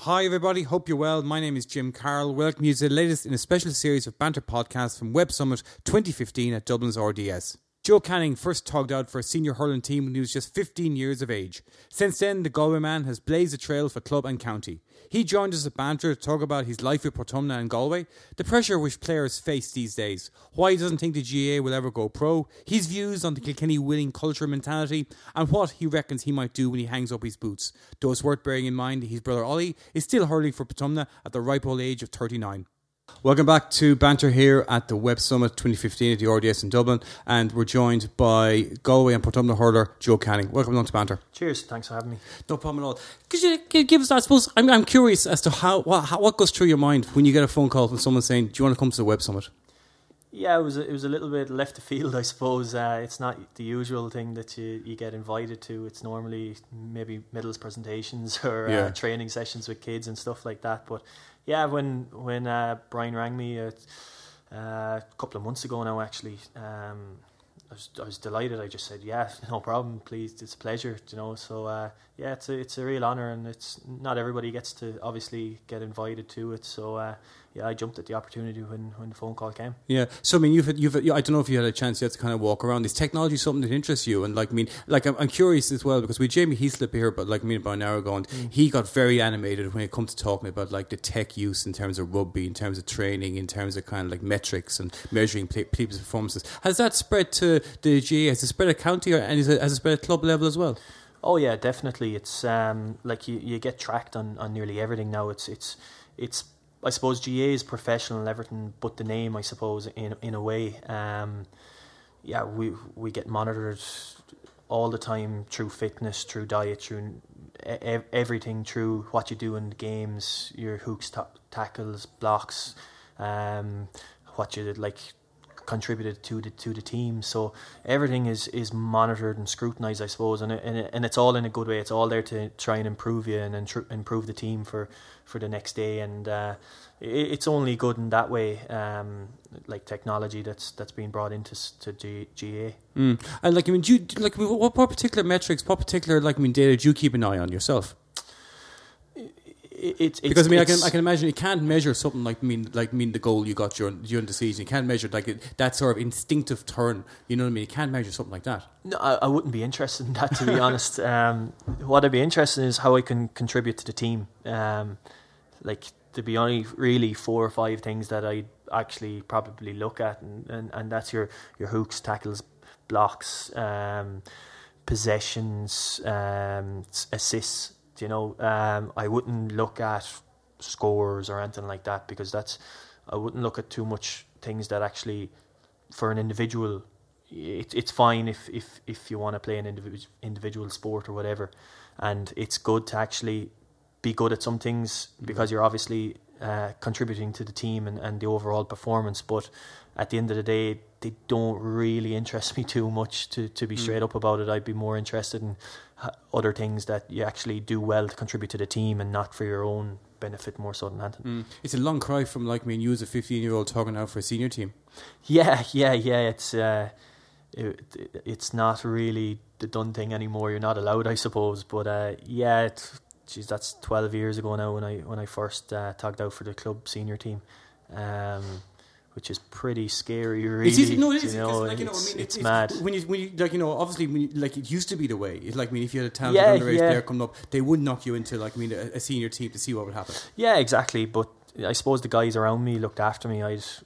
Hi everybody, hope you're well. My name is Jim Carroll. Welcome you to the latest in a special series of banter podcasts from Web Summit 2015 at Dublin's RDS. Joe Canning first togged out for a senior hurling team when he was just 15 years of age. Since then, the Galway man has blazed a trail for club and county. He joined us at banter to talk about his life with Portumna and Galway, the pressure which players face these days, why he doesn't think the GAA will ever go pro, his views on the Kilkenny winning culture mentality, and what he reckons he might do when he hangs up his boots. Though it's worth bearing in mind his brother Ollie is still hurling for Portumna at the ripe old age of 39. Welcome back to banter here at the Web Summit 2015 at the RDS in Dublin, and we're joined by Galway and Portumna hurler Joe Canning. Welcome along to banter. Cheers, thanks for having me. No problem at all. Could you give us, I suppose, I'm curious as to what goes through your mind when you get a phone call from someone saying, do you want to come to the Web Summit? Yeah, it was a little bit left of field, I suppose. It's not the usual thing that you get invited to. It's normally maybe middles presentations or training sessions with kids and stuff like that. But yeah, when Brian rang me a couple of months ago now, actually, I was delighted. I just said, yeah, no problem, please, it's a pleasure, you know. So yeah, it's a real honour, and it's not everybody gets to obviously get invited to it. So yeah, I jumped at the opportunity when the phone call came. Yeah, so I mean, you've I don't know if you had a chance yet to kind of walk around. Is technology something that interests you? And I'm curious as well, because we had Jamie Heaslip here, but about an hour ago, and he got very animated when it comes to talking about the tech use in terms of rugby, in terms of training, in terms of kind of metrics and measuring people's performances. Has that spread to the GAA? Has it spread at county, and has it spread at club level as well? Oh yeah, definitely. It's you get tracked on nearly everything now. It's I suppose GAA is professional and everything, but the name, I suppose, in a way, yeah, we get monitored all the time through fitness, through diet, through everything, through what you do in the games, your hooks, tackles, blocks, what you contributed to the team. So everything is monitored and scrutinised, I suppose, and it's all in a good way. It's all there to try and improve you and improve the team for the next day, and it's only good in that way, technology that's been brought into GAA. And do you what particular metrics, what particular data do you keep an eye on yourself? Because I can imagine you can't measure something the goal you got during the season. You can't measure that sort of instinctive turn. You know what I mean? You can't measure something like that. No, I wouldn't be interested in that, to be honest. What I'd be interested in is how I can contribute to the team. There'd be only really 4 or 5 things that I actually probably look at, and that's your hooks, tackles, blocks, possessions, assists. You know, I wouldn't look at scores or anything like that, because I wouldn't look at too much things that actually, for an individual, it's fine if you want to play an individual sport or whatever, and it's good to actually be good at some things because you're obviously contributing to the team and the overall performance. But at the end of the day, they don't really interest me too much, to be straight up about it. I'd be more interested in other things that you actually do well to contribute to the team and not for your own benefit more so than anything. It's a long cry from you as a 15-year-old talking out for a senior team. Yeah. It's not really the done thing anymore. You're not allowed, I suppose. But that's 12 years ago now when I first togged out for the club senior team. Which is pretty scary, really. It's mad. When you obviously it used to be the way. If you had a talented underage player coming up, they would knock you into a senior team to see what would happen. Yeah, exactly. But I suppose the guys around me looked after me. I've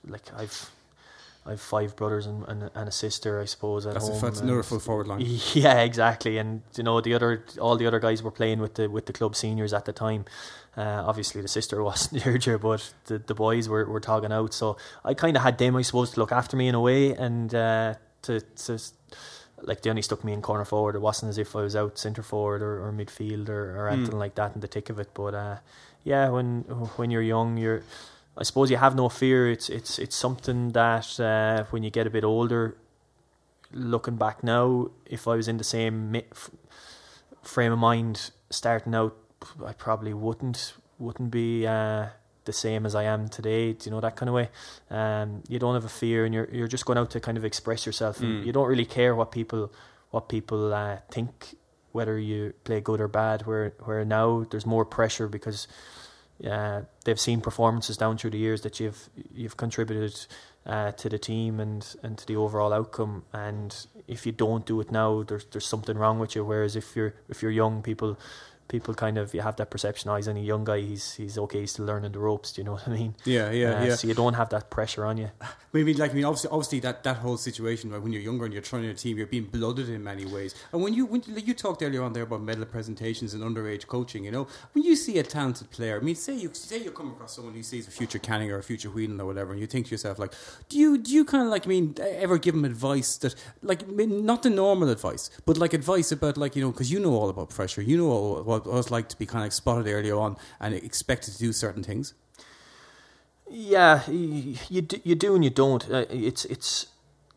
5 brothers and a sister, I suppose, at home. That's another full forward line. Yeah, exactly. And all the other guys were playing with the club seniors at the time. Obviously the sister wasn't here, but the boys were togging out. So I kind of had them, I suppose, to look after me in a way, and they only stuck me in corner forward. It wasn't as if I was out centre forward or midfield or anything like that in the thick of it. But yeah, when you're young, I suppose you have no fear. It's something that when you get a bit older, looking back now, if I was in the same frame of mind starting out, I probably wouldn't be the same as I am today. Do you know, that kind of way? You don't have a fear, and you're just going out to kind of express yourself. And you don't really care what people think whether you play good or bad. Where now there's more pressure because they've seen performances down through the years that you've contributed to the team and to the overall outcome. And if you don't do it now, there's something wrong with you. Whereas if you're young, people kind of, you have that perception, he's only a young guy, he's okay, he's still learning the ropes, do you know what I mean? Yeah. So you don't have that pressure on you. Obviously that whole situation, right, when you're younger and you're trying a team, you're being blooded in many ways. And when you talked earlier on there about medal presentations and underage coaching, when you see a talented player, say you come across someone who sees a future Canning or a future Whelan or whatever, and you think to yourself, like, do you kind of ever give them advice that, not the normal advice, but advice about because you know all about pressure, you know all what it's like to be kind of spotted early on and expected to do certain things? Yeah, you do and you don't. It's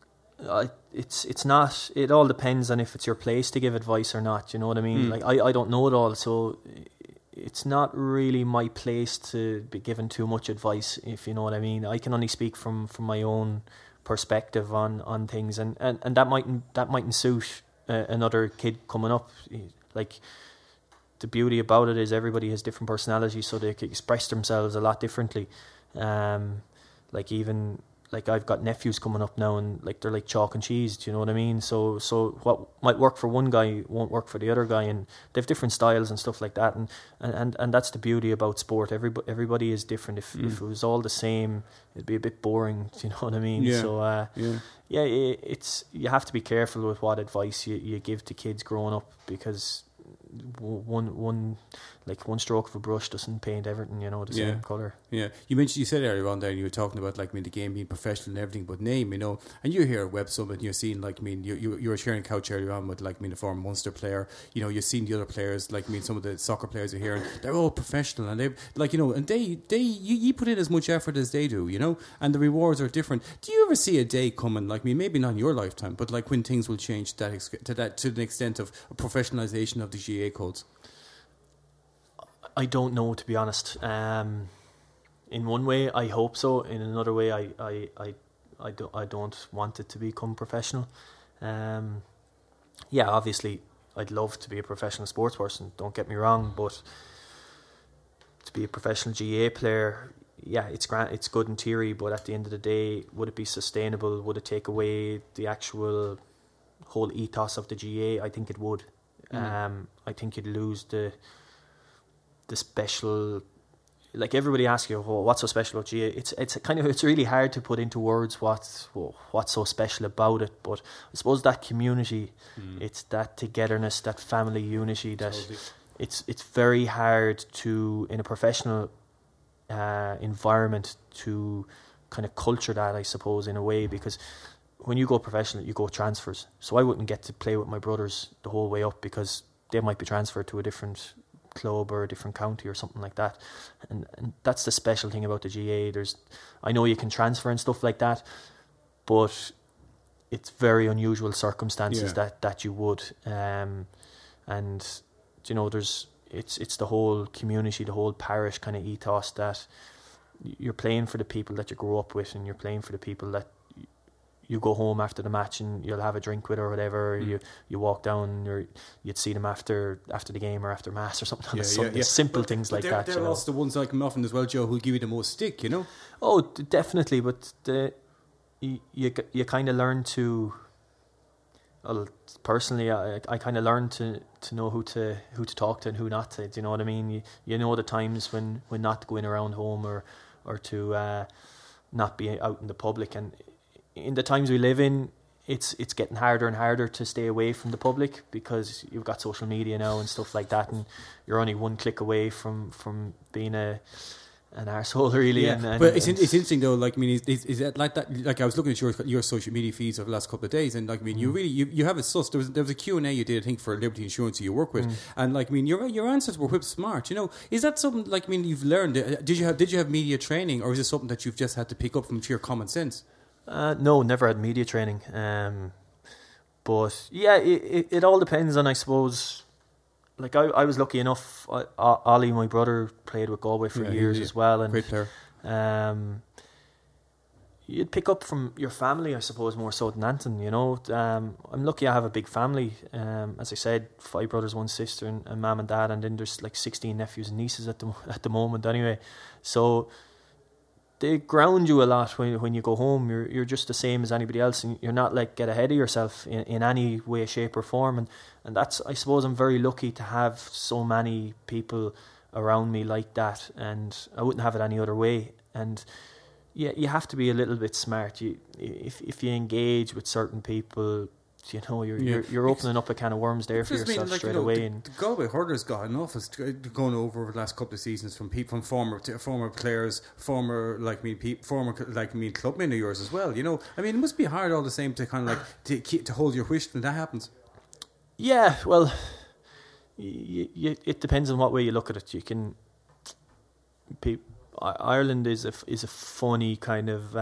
not. It all depends on if it's your place to give advice or not. You know what I mean? I don't know it all, so it's not really my place to be given too much advice, if you know what I mean. I can only speak from my own perspective on things, and that mightn't suit another kid coming up. The beauty about it is everybody has different personalities, so they can express themselves a lot differently. I've got nephews coming up now, and they're like chalk and cheese. Do you know what I mean? So what might work for one guy won't work for the other guy, and they have different styles and stuff like that. And that's the beauty about sport. Everybody is different. If it was all the same, it'd be a bit boring. Do you know what I mean? Yeah. So it's you have to be careful with what advice you give to kids growing up, because one stroke of a brush doesn't paint everything, the same colour. Yeah, you said earlier on there, you were talking about the game being professional and everything, but name, and you're here at Web Summit and you're seeing you were sharing a couch earlier on with the former Munster player. You're seeing the other players, some of the soccer players are here, and they're all professional, and you put in as much effort as they do, and the rewards are different. Do you ever see a day coming, maybe not in your lifetime, but when things will change to the extent of a professionalisation of the GA codes? I don't know, to be honest. In one way, I hope so. In another way, I don't want it to become professional. Obviously, I'd love to be a professional sports person. Don't get me wrong, but to be a professional GA player, it's good in theory. But at the end of the day, would it be sustainable? Would it take away the actual whole ethos of the GA? I think it would. I think you'd lose the special. Everybody asks you, what's so special about GA? It's really hard to put into words what's so special about it. But I suppose that community, it's that togetherness, that family unity, that totally. It's very hard to, in a professional environment, to kind of culture that, I suppose, in a way, because when you go professional, you go transfers. So I wouldn't get to play with my brothers the whole way up, because they might be transferred to a different club or a different county or something like that, and that's the special thing about the GA. I know you can transfer and stuff like that, but it's very unusual circumstances that you would, and it's the whole community, the whole parish kind of ethos, that you're playing for the people that you grew up with, and you're playing for the people that you go home after the match and you'll have a drink with or whatever. You walk down, or you'd see them after the game or after mass or something on a Sunday. Simple things like that. They're also the ones like often as well, Joe, who'll give you the most stick, Oh, definitely, but you kind of learn to. Well, personally, I kind of learned to know who to talk to and who not to. Do you know what I mean? You know the times when not to go in around home or to not be out in the public. And in the times we live in, it's getting harder and harder to stay away from the public, because you've got social media now and stuff like that, and you're only one click away from being an arsehole, really. Yeah. But it's interesting though. Is that like that? I was looking at your social media feeds over the last couple of days, and you really you have it sussed. There was a Q&A you did, I think, for Liberty Insurance who you work with, and your answers were whip smart. Is that something you've learned? Did you have media training, or is it something that you've just had to pick up from sheer common sense? No, never had media training. But yeah, it all depends on, I suppose. I was lucky enough. Ollie, my brother, played with Galway for years as well, and great player. you'd pick up from your family, I suppose, more so than anything, you know. I'm lucky I have a big family. As I said, 5 brothers, 1 sister, and mum and dad, and then there's like 16 nephews and nieces at the moment anyway. So they ground you a lot when you go home. You're just the same as anybody else, and you're not like get ahead of yourself in any way, shape or form. And that's, I suppose, I'm very lucky to have so many people around me like that, and I wouldn't have it any other way. And yeah, you have to be a little bit smart. If you engage with certain people, you know, you're opening up a can of worms there for yourself straight away. The Galway hurlers got enough as going over the last couple of seasons from people, from former players, former clubmen of yours as well. You know, I mean, it must be hard all the same to kind of like to hold your wish when that happens. Yeah, well, it depends on what way you look at it. You can. Ireland is a funny kind of.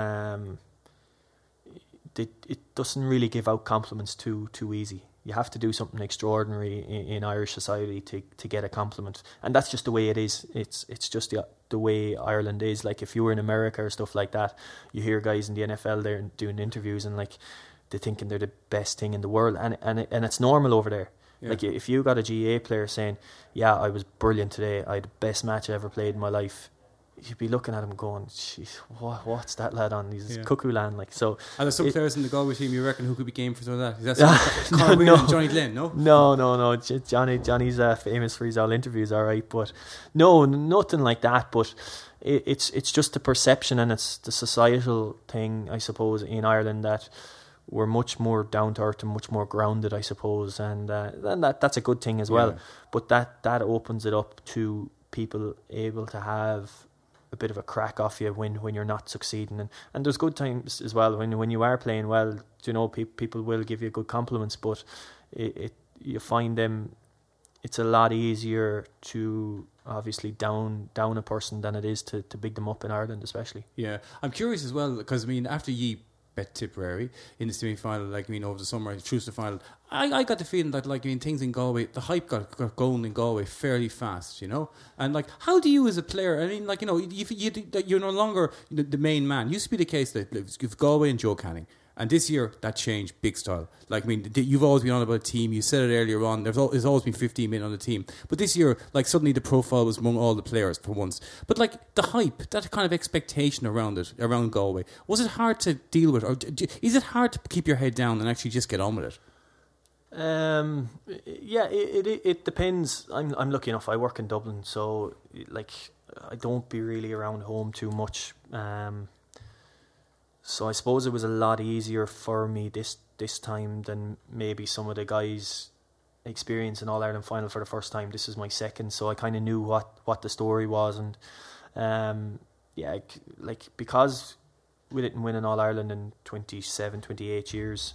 It doesn't really give out compliments too easy. You have to do something extraordinary in Irish society to get a compliment, and that's just the way it is. It's just the way Ireland is. Like if you were in America or stuff like that, you hear guys in the NFL there doing interviews and like they're thinking they're the best thing in the world, and it's normal over there. Yeah. Like if you got a GAA player saying, "Yeah, I was brilliant today. I had the best match I ever played in my life," you'd be looking at him going, "Jeez, what's that lad on? He's cuckoo land." Like so. Are there some players in the Galway team you reckon who could be game for some of that? Is that Conor Whelan and Johnny Glenn? No. Johnny's famous for his all interviews, all right, but no, nothing like that. But it's just the perception, and it's the societal thing, I suppose, in Ireland, that we're much more down to earth and much more grounded, I suppose, and that's a good thing as well. But that opens it up to people able to have a bit of a crack off you when you're not succeeding, and there's good times as well when you are playing well. You know, people will give you good compliments, but you find them. It's a lot easier to obviously down a person than it is to big them up in Ireland, especially. Yeah, I'm curious as well because I mean, after ye bet Tipperary in the semi-final, over the summer, through to the final, I got the feeling that things in Galway, the hype got going in Galway fairly fast, you know. And how do you as a player? I mean, you're no longer the main man. It used to be the case that with Galway and Joe Canning. And this year, that changed big style. You've always been on about a team. You said it earlier on. There's always been 15 men on the team. But this year, suddenly the profile was among all the players for once. But the hype, that kind of expectation around it, around Galway, was it hard to deal with? Or is it hard to keep your head down and actually just get on with it? Yeah, it depends. I'm lucky enough. I work in Dublin, so I don't be really around home too much. So I suppose it was a lot easier for me this time than maybe some of the guys experiencing All Ireland final for the first time. This is my second, so I kind of knew what the story was, and because we didn't win an All Ireland in 27, 28 years.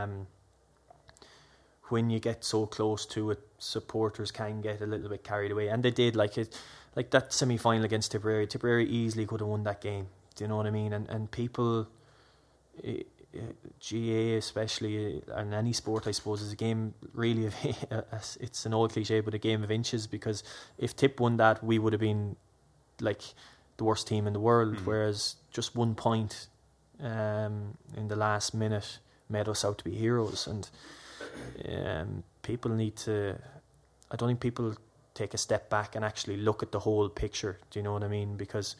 When you get so close to it, supporters can get a little bit carried away, and they did. Like that semi-final against Tipperary. Tipperary easily could have won that game. Do you know what I mean? And people, GA especially, and any sport, I suppose, is a game really of it's an old cliche, but a game of inches, because if Tip won that, we would have been like the worst team in the world, whereas just 1 point in the last minute made us out to be heroes. And people need to, I don't think people take a step back and actually look at the whole picture. Do you know what I mean? Because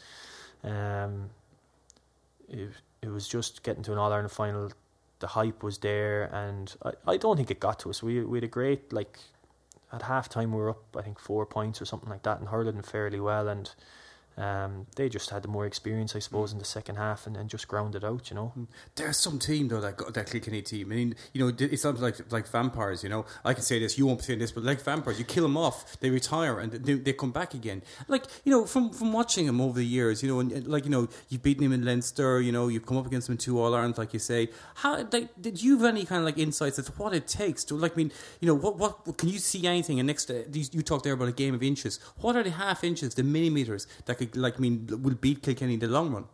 it was just getting to an All Ireland final. The hype was there, and I don't think it got to us. We had a great, at half time we were up, I think 4 points or something like that, and hurled them fairly well, and they just had the more experience, I suppose, in the second half, and just grounded out, you know. There's some team though that Kilkenny team. I mean, you know, it sounds like vampires. You know, I can say this, you won't say this, but like vampires, you kill them off, they retire, and they come back again. You know, from watching them over the years, you know, and you've beaten him in Leinster. You know, you've come up against him in 2 All Irelands, like you say. How did you have any kind of insights as to what it takes to what can you see anything? And next, you talked there about a game of inches. What are the half inches, the millimeters that could will beat Kilkenny in the long run?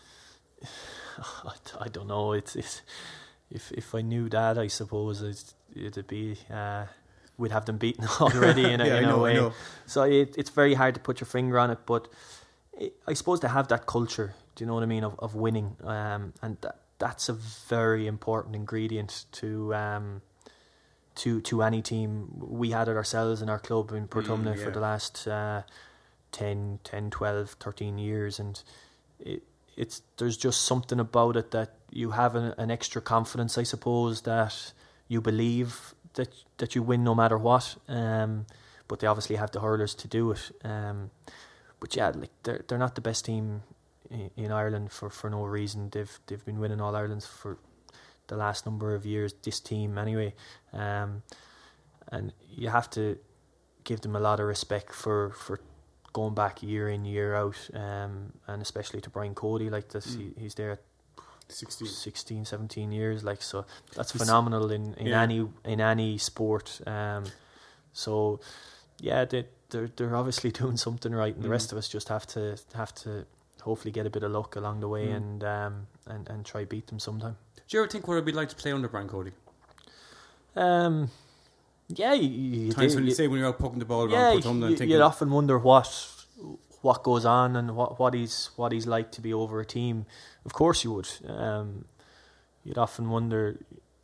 I don't know. It's if I knew that, I suppose it'd be we'd have them beaten already in a way. I know. So it's very hard to put your finger on it, but I suppose they have that culture. Do you know what I mean, of winning? And that's a very important ingredient to any team. We had it ourselves in our club in Portumna for the last 10, 12, 13 years, and there's just something about it that you have an extra confidence, I suppose, that you believe that you win no matter what. But they obviously have the hurlers to do it. But yeah, like they're not the best team in Ireland for no reason. They've been winning All Irelands for the last number of years, this team anyway, and you have to give them a lot of respect for going back year in, year out, and especially to Brian Cody, like this. He's there at 16, 17 years, like, so that's phenomenal in any sport. So yeah, they're obviously doing something right, and the rest of us just have to hopefully get a bit of luck along the way and try beat them sometime. Do you ever think what it'd be like to play under Brian Cody? Yeah, you times when you say when you're out poking the ball around Portumna and thinking, you'd often wonder what goes on and what he's like to be over a team. Of course you would. You'd often wonder,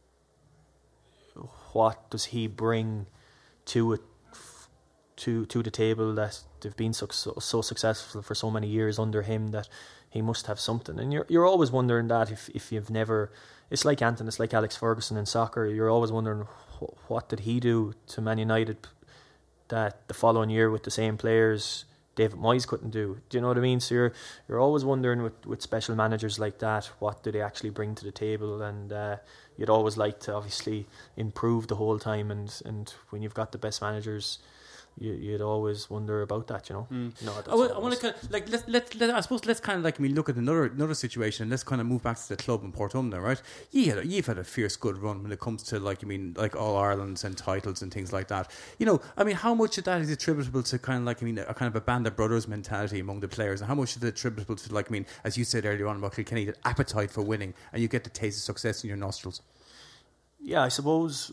what does he bring to it, to the table, that they've been so successful for so many years under him, that he must have something. And you're always wondering that if you've never. It's like Anton, it's like Alex Ferguson in soccer. You're always wondering, what did he do to Man United that the following year with the same players David Moyes couldn't do? Do you know what I mean? So you're always wondering with special managers like that, what do they actually bring to the table? And you'd always like to obviously improve the whole time. And when you've got the best managers, you'd always wonder about that, you know. No, I want to kind of like let's kind of like look at another situation, and let's kind of move back to the club in Portumna, right? You've had a fierce good run when it comes to like All Irelands and titles and things like that. How much of that is attributable to kind of like a kind of a band of brothers mentality among the players, and how much is it attributable to as you said earlier on about Kilkenny, that appetite for winning, and you get the taste of success in your nostrils? Yeah, I suppose.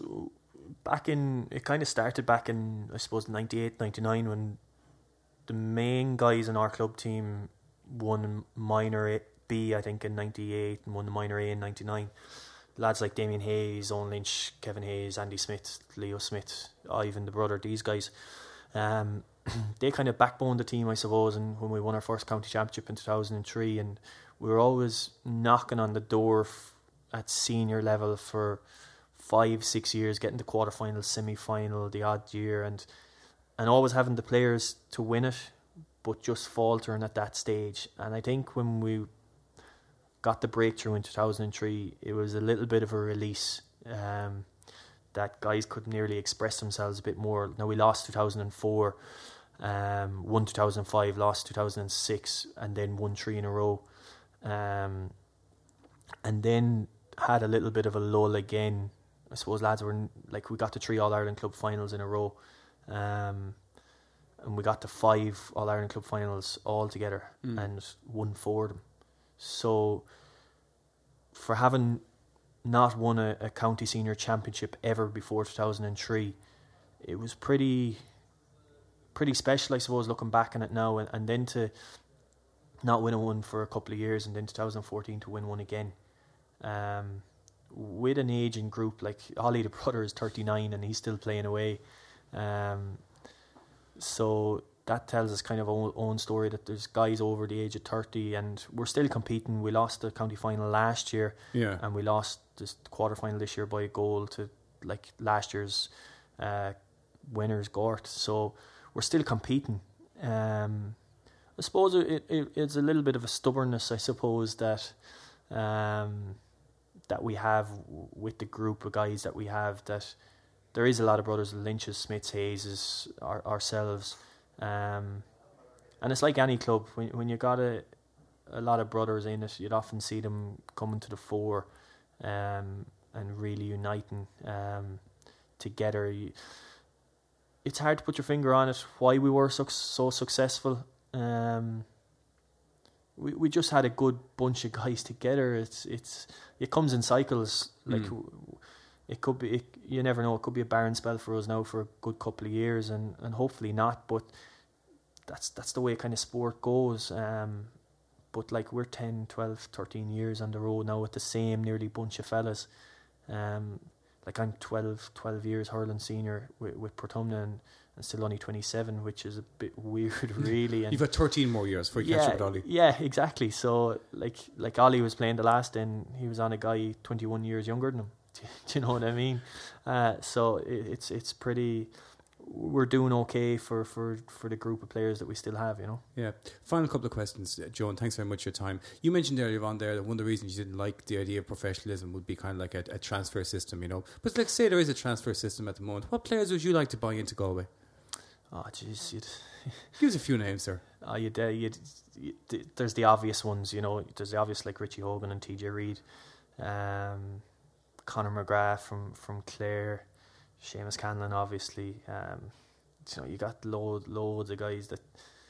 It kind of started back in, I suppose, 98, 99, when the main guys in our club team won minor B, I think, in 98, and won the minor A in 99. Lads like Damien Hayes, Owen Lynch, Kevin Hayes, Andy Smith, Leo Smith, Ivan the brother, these guys, they kind of backboned the team, I suppose. And when we won our first county championship in 2003, and we were always knocking on the door at senior level for 5-6 years, getting the quarterfinal, semi-final, the odd year, and always having the players to win it, but just faltering at that stage. And I think when we got the breakthrough in 2003, it was a little bit of a release, that guys could nearly express themselves a bit more. Now, we lost 2004, won 2005, lost 2006, and then won 3 in a row, and then had a little bit of a lull again. I suppose lads were we got to 3 All-Ireland club finals in a row, and we got to 5 All-Ireland club finals all together and won 4 of them. So for having not won a county senior championship ever before 2003, it was pretty special, I suppose, looking back on it now, and then to not win one for a couple of years, and then 2014 to win one again. With an aging group, like Ollie the brother is 39 and he's still playing away, so that tells us kind of our own story, that there's guys over the age of 30 and we're still competing. We lost the county final last year, and we lost the quarter final this year by a goal to last year's winners, Gort. So we're still competing. I suppose it's a little bit of a stubbornness, I suppose, that we have with the group of guys that we have, that there is a lot of brothers, Lynches, Smiths, Hayeses, ourselves, and it's like any club, when you got a lot of brothers in it, you'd often see them coming to the fore, and really uniting together. It's hard to put your finger on it why we were so successful. We just had a good bunch of guys together. It comes in cycles. It could be, you never know, it could be a barren spell for us now for a good couple of years, and hopefully not. But that's the way kind of sport goes. But like we're 10, 12, 13 years on the road now with the same nearly bunch of fellas. Like I'm 12 years hurling senior with Portumna and still only 27, which is a bit weird, really. And you've got 13 more years for you catch up with Ollie. Yeah, exactly. So like Ollie was playing the last, and he was on a guy 21 years younger than him. Do you know what I mean? So it's pretty. We're doing okay for the group of players that we still have, you know. Yeah. Final couple of questions, Joe, and thanks very much for your time. You mentioned earlier on there that one of the reasons you didn't like the idea of professionalism would be kind of like a transfer system, you know. But like, say there is a transfer system at the moment. What players would you like to buy into Galway? Oh, jeez, give us a few names, sir. There's the obvious ones, you know. There's the obvious like Richie Hogan and TJ Reid, Conor McGrath from Clare. Seamus Canlon, obviously. You know, you got loads of guys that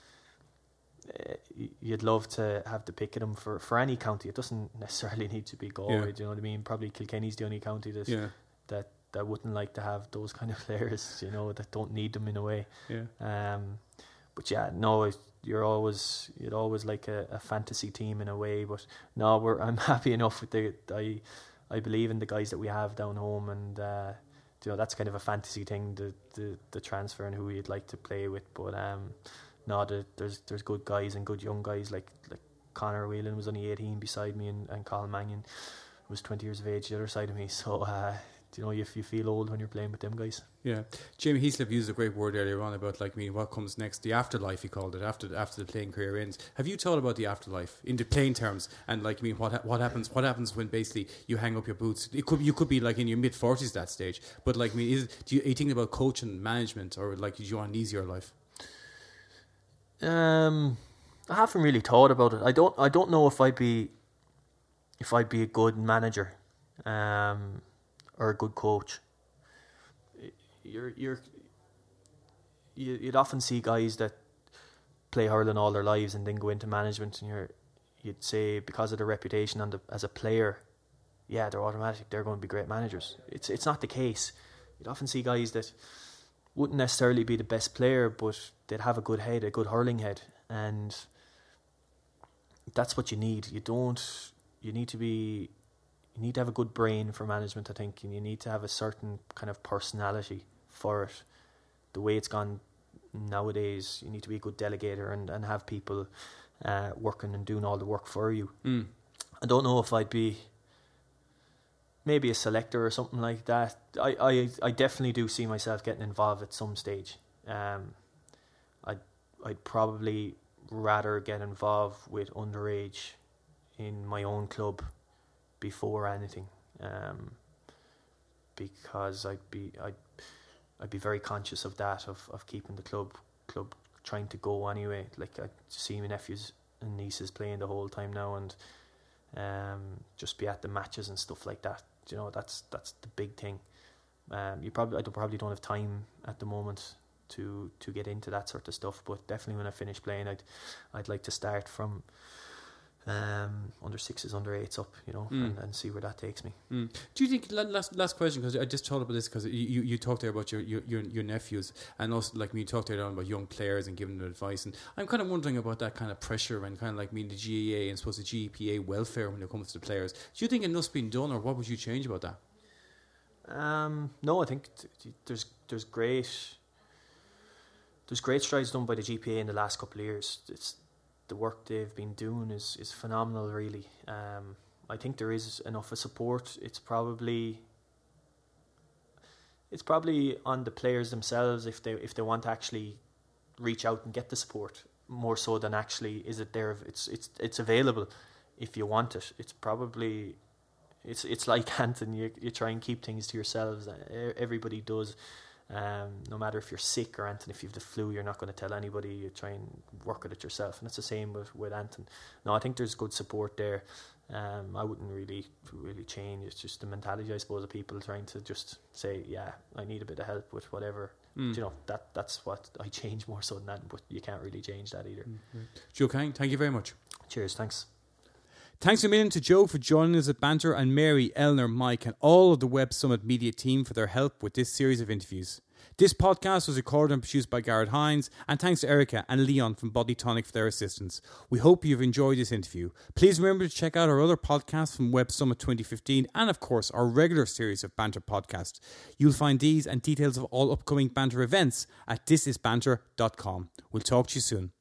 you'd love to have the pick of them for any county. It doesn't necessarily need to be Galway. Yeah. Do you know what I mean? Probably Kilkenny's the only county that wouldn't like to have those kind of players. You know, that don't need them in a way. Yeah. But yeah, no, you'd always like a fantasy team in a way. But no, I'm happy enough with I believe in the guys that we have down home, and you know, that's kind of a fantasy thing, the transfer and who you'd like to play with. But no, there's good guys and good young guys like Conor Whelan was only 18 beside me, and Colin Mannion was 20 years of age the other side of me. So you know, you feel old when you're playing with them guys. Yeah. Jamie Heaslip used a great word earlier on about what comes next, the afterlife, he called it, after the playing career ends. Have you thought about the afterlife in the playing terms, and what happens when basically you hang up your boots? You could be like in your mid-40s at that stage, but like, are you thinking about coaching, management, or like do you want an easier life? I haven't really thought about it. I don't know if I'd be a good manager or a good coach. You'd often see guys that play hurling all their lives and then go into management, and you'd say because of their reputation as a player, yeah, they're automatic, they're going to be great managers. It's not the case. You'd often see guys that wouldn't necessarily be the best player, but they'd have a good head, a good hurling head, and that's what you need. You need to have a good brain for management, I think, and you need to have a certain kind of personality for it. The way it's gone nowadays, you need to be a good delegator and have people working and doing all the work for you. I don't know if I'd be maybe a selector or something like that. I definitely do see myself getting involved at some stage. I'd probably rather get involved with underage in my own club before anything, because I'd be very conscious of that, of keeping the club trying to go anyway. Like, I see my nephews and nieces playing the whole time now, and just be at the matches and stuff like that. You know, that's the big thing. I probably don't have time at the moment to get into that sort of stuff, but definitely when I finish playing, I'd like to start from under 6s, under 8s up, you know, and see where that takes me. Do you think, last question, because I just thought about this, because you talked there about your nephews, and also like me, you talked there about young players and giving them advice, and I'm kind of wondering about that kind of pressure and kind of like the GAA and suppose the GPA welfare when it comes to the players. Do you think enough's been done, or what would you change about that? No, I think there's great strides done by the GPA in the last couple of years. The work they've been doing is phenomenal, really. I think there is enough of support. It's probably on the players themselves if they want to actually reach out and get the support, more so than actually is it there. It's available if you want it. It's probably it's like Anton. You try and keep things to yourselves. Everybody does. No matter if you're sick or Anton, if you have the flu, you're not going to tell anybody. You try and work at it yourself, and it's the same with Anton. No, I think there's good support there. I wouldn't really change. It's just the mentality, I suppose, of people trying to just say, yeah, I need a bit of help with whatever. You know, that's what I change more so than that, but you can't really change that either. Joe Kang, thank you very much. Cheers, thanks. Thanks a million to Joe for joining us at Banter, and Mary, Eleanor, Mike and all of the Web Summit media team for their help with this series of interviews. This podcast was recorded and produced by Garrett Hines, and thanks to Erica and Leon from Body Tonic for their assistance. We hope you've enjoyed this interview. Please remember to check out our other podcasts from Web Summit 2015 and, of course, our regular series of Banter podcasts. You'll find these and details of all upcoming Banter events at thisisbanter.com. We'll talk to you soon.